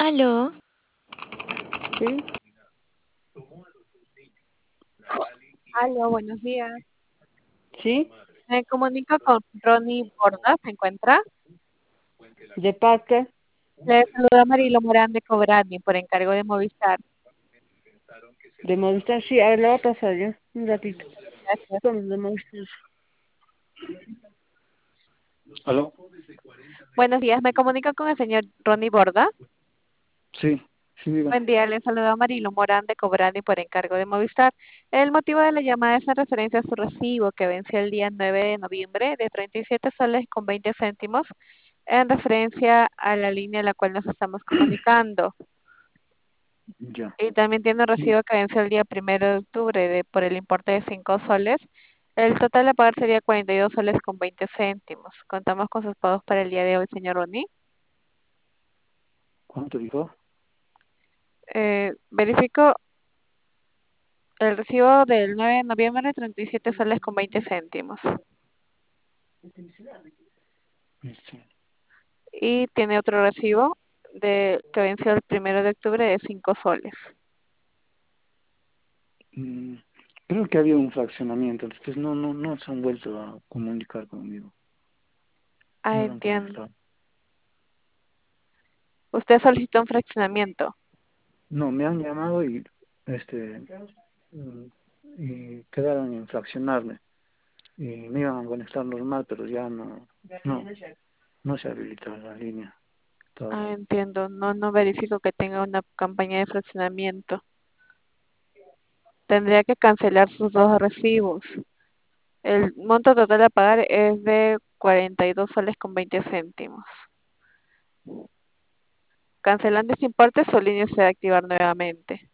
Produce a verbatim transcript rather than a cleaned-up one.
Aló, Sí, Aló, buenos días. sí, Me comunico con Ronnie Borda, ¿se encuentra? de parte Le saluda Marilo Morán de Cobrani por encargo de Movistar. de Movistar. Sí, a ver, le va a pasar ya, un ratito. Gracias. Somos de Movistar. ¿Aló? Buenos días, me comunico con el señor Ronnie Borda. Sí, sí, diga. Buen día, le saluda Marilo Morán de Cobrani por encargo de Movistar. El motivo de la llamada es en referencia a su recibo que venció el día nueve de noviembre de treinta y siete soles con veinte céntimos en referencia a la línea a la cual nos estamos comunicando. Ya. Y también tiene un Sí. recibo que vence el día primero de octubre de, por el importe de cinco soles. El total a pagar sería cuarenta y dos soles con veinte céntimos. Contamos con sus pagos para el día de hoy, señor Oni. ¿Cuánto dijo? Eh, verifico el recibo del nueve de noviembre, treinta y siete soles con veinte céntimos. Este, Y tiene otro recibo de, que venció el primero de octubre de cinco soles. mm, creo que había un fraccionamiento, entonces no, no, no se han vuelto a comunicar conmigo. Ah, No lo han entiendo. contestado. Usted solicitó un fraccionamiento. No, me han llamado y este mm, y quedaron en fraccionarme. Y me iban a conectar normal, pero ya no, no, no se habilita la línea Ah, todavía. entiendo. No, no verifico que tenga una campaña de fraccionamiento. Tendría que cancelar sus dos recibos. El monto total a pagar es de cuarenta y dos soles con veinte céntimos. Cancelando este importe, su línea se va a activar nuevamente.